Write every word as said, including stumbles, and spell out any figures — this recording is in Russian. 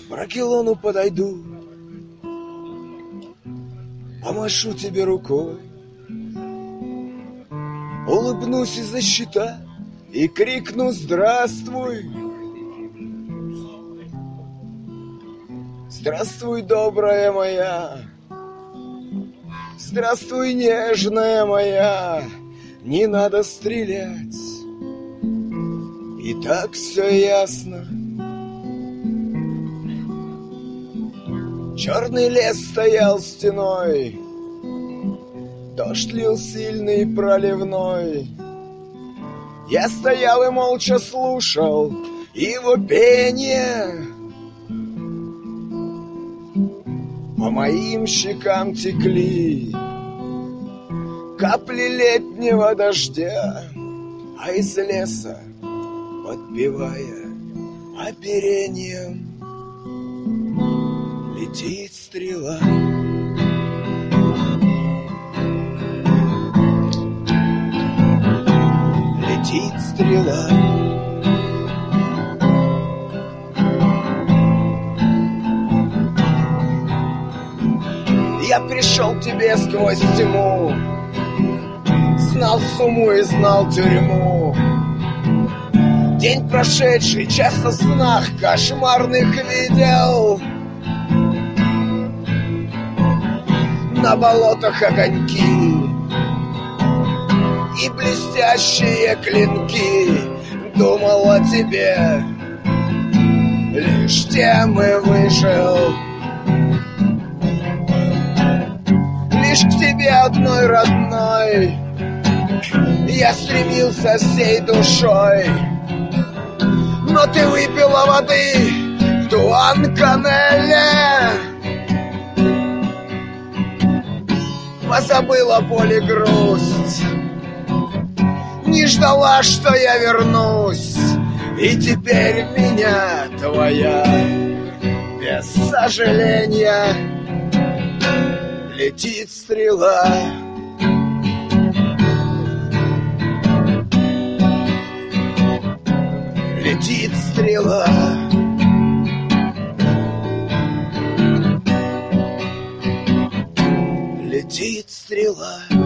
К Бракелону подойду, помашу тебе рукой, улыбнусь из-за щита и крикну «Здравствуй!» Здравствуй, добрая моя, здравствуй, нежная моя, не надо стрелять, и так все ясно. Черный лес стоял стеной, дождь лил сильный проливной. Я стоял и молча слушал его пение. По моим щекам текли капли летнего дождя, а из леса, подпевая оперением, летит стрела. Летит стрела. Я пришел к тебе сквозь тьму, знал сумму и знал тюрьму. День прошедший часто в снах кошмарных видел. На болотах огоньки и блестящие клинки. Думал о тебе, лишь тем и выжил. Лишь к тебе одной родной я стремился всей душой. Но ты выпила воды в Дуан-Канеле, позабыла боль и грусть, не ждала, что я вернусь. И теперь меня твоя без сожаления летит стрела. Летит стрела. Летит стрела.